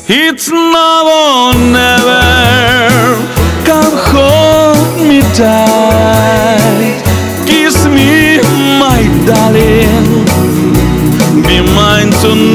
It's now or never. Come hold me tight, kiss me, my darling, be mine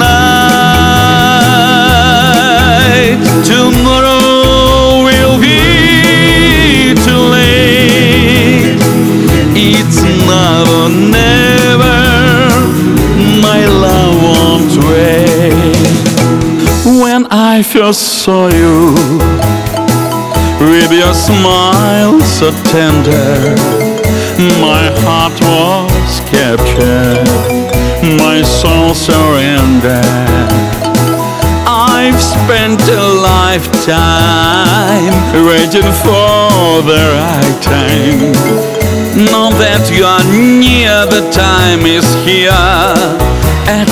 tonight. Tomorrow will be too late. It's now or never. My love won't wait. When I first saw you, with your smile so tender, my heart was captured, my soul surrendered. I've spent a lifetime waiting for the right time. Now that you are near, the time is here at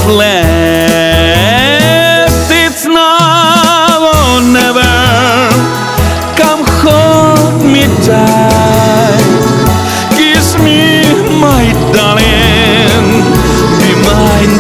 last. It's now or never. Come hold me tight, kiss me, my darling, be mine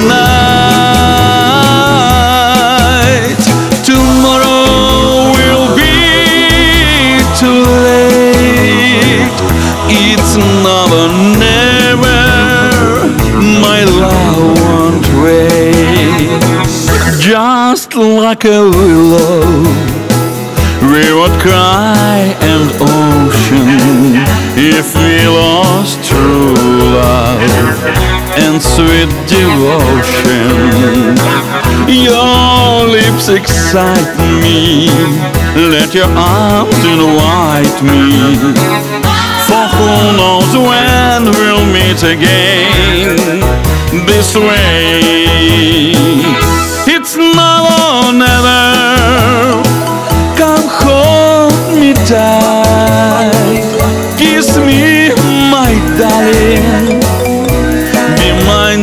tonight. Tomorrow will be too late. It's now or never. My love won't wait. Just like a willow, river, cry, and ocean, if we lost true love and sweet devotion. Your lips excite me, let your arms invite me, for who knows when we'll meet again this way. It's now or never. Come hold me tight, kiss me, my darling, be mine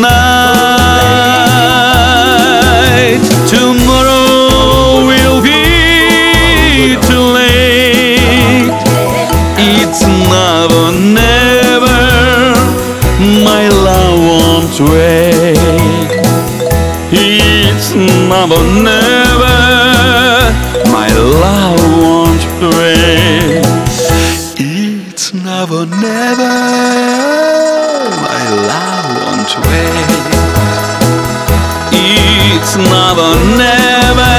tonight. Tomorrow will be too late. It's now or never. My love won't wait. It's now or never. My love won't wait. It's now or never. My love won't wait. It's now or never.